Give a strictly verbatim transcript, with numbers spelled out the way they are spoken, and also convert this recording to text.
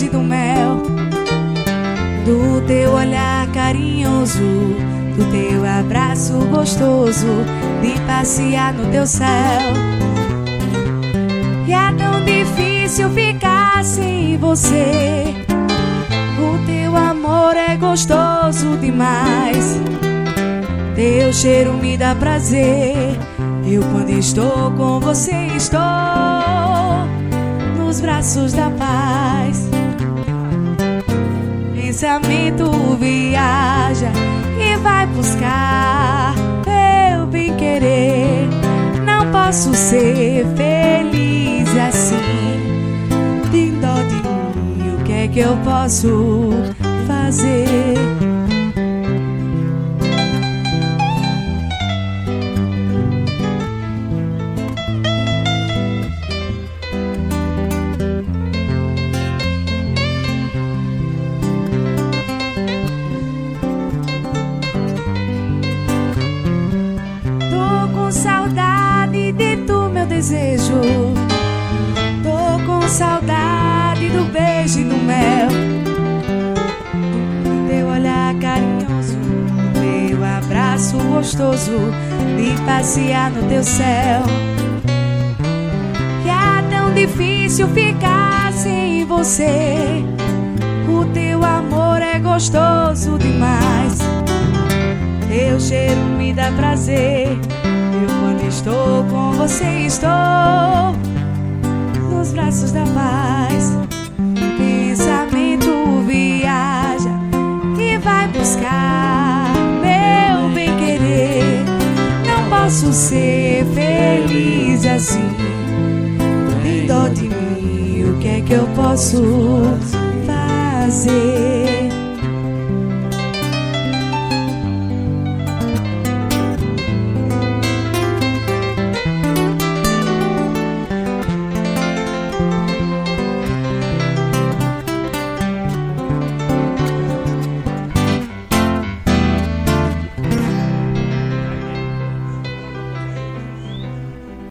beijo e do mel, do teu olhar carinhoso, do teu abraço gostoso, de passear no teu céu. E é tão difícil ficar sem você, o teu amor é gostoso demais, teu cheiro me dá prazer. Eu quando estou com você estou nos braços da paz. Pensamento viaja e vai buscar meu bem-querer. Não posso ser feliz assim, tem dó de mim, o que é que eu posso fazer? Com saudade de tu, meu desejo, tô com saudade do beijo e do mel, do teu olhar carinhoso, do teu abraço gostoso, de passear no teu céu. E é tão difícil ficar sem você, o teu amor é gostoso demais, teu cheiro me dá prazer. Eu quando estou com você estou nos braços da paz. Pensamento viaja e vai buscar meu bem-querer. Não posso ser feliz assim, tem dó de mim, o que é que eu posso fazer?